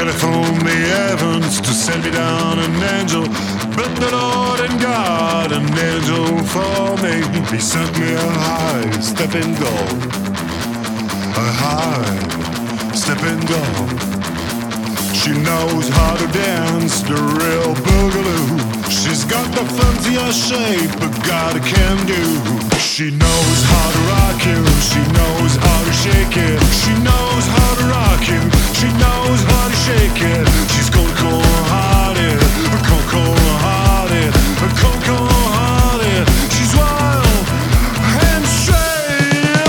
telephoned the heavens to send me down an angel, but the Lord and God an angel for me. He sent me a high stepping doll, a high stepping doll. She knows how to dance the real boogaloo. She's got the fanciest shape a God can do. She knows how to rock you, she knows how to shake it. She knows how to rock you, she knows how to shake it. She's cold-hearted, cold-hearted, cold-hearted. She's wild and straight.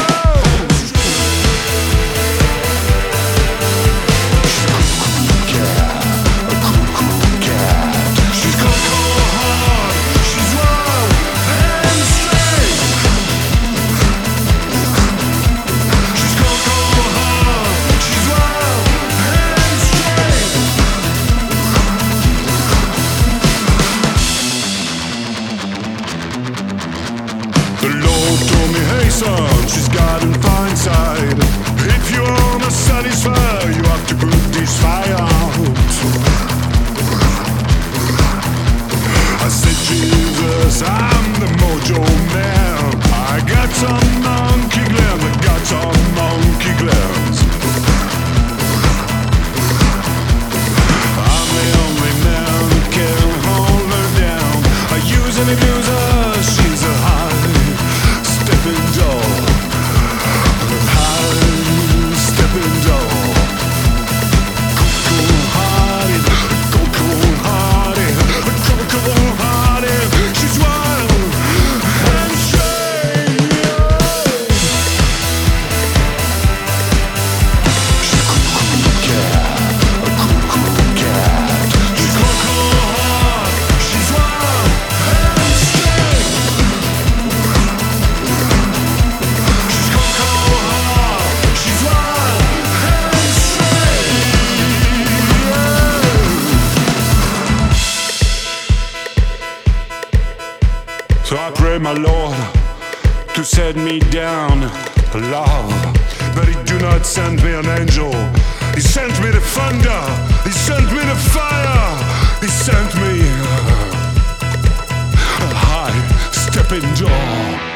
A cool cat. She's cold-hearted, she's wild and straight. She's cold-hearted, she's wild and straight. The Lord told me, hey son, she's got a fine side. If you wanna satisfy, you have to put this fire out. I said, Jesus, I'm the mojo man. I got some monkey glands, I got some monkey glands. I'm the only man who can hold her down. I use and abuse her, she's a high stepping doll. High stepping doll. Cold-hearted, cold-hearted, cold-hearted. She's wild and straight. She's a cool cat, a cool cat. She's cold-hearted, she's wild and straight. She's cold-hearted, she's wild and straight. So I pray my Lord to send me down love, but He do not send me an angel. He sent me the thunder, He sent me the fire, He sent me a high stepping doll.